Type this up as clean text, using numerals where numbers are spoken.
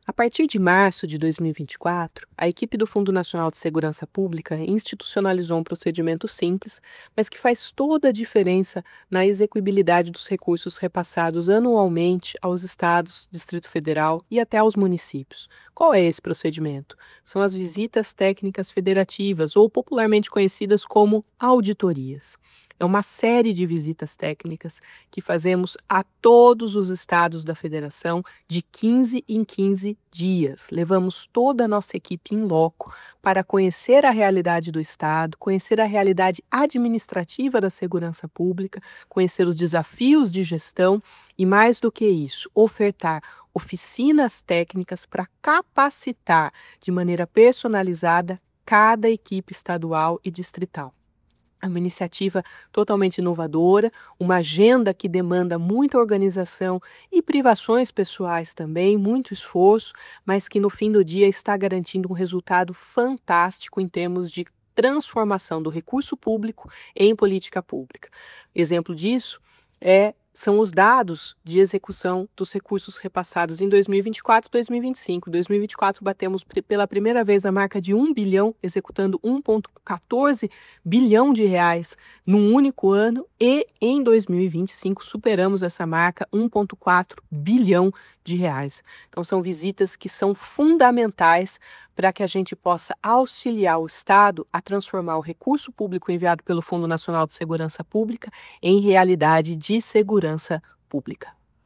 A partir de março de 2024, a equipe do Fundo Nacional de Segurança Pública institucionalizou um procedimento simples, mas que faz toda a diferença na execuibilidade dos recursos repassados anualmente aos estados, Distrito Federal e até aos municípios. Qual é esse procedimento? São as visitas técnicas federativas, ou popularmente conhecidas como auditorias. É uma série de visitas técnicas que fazemos a todos os estados da federação de 15 em 15 dias. Levamos toda a nossa equipe em loco para conhecer a realidade do estado, conhecer a realidade administrativa da segurança pública, conhecer os desafios de gestão e, mais do que isso, ofertar oficinas técnicas para capacitar de maneira personalizada cada equipe estadual e distrital. É uma iniciativa totalmente inovadora, uma agenda que demanda muita organização e privações pessoais também, muito esforço, mas que no fim do dia está garantindo um resultado fantástico em termos de transformação do recurso público em política pública. Exemplo disso são os dados de execução dos recursos repassados em 2024 e 2025. Em 2024, batemos pela primeira vez a marca de 1 bilhão, executando 1,14 bilhão de reais num único ano, e em 2025 superamos essa marca, 1,4 bilhão de reais. Então, são visitas que são fundamentais para que a gente possa auxiliar o Estado a transformar o recurso público enviado pelo Fundo Nacional de Segurança Pública em realidade de segurança pública.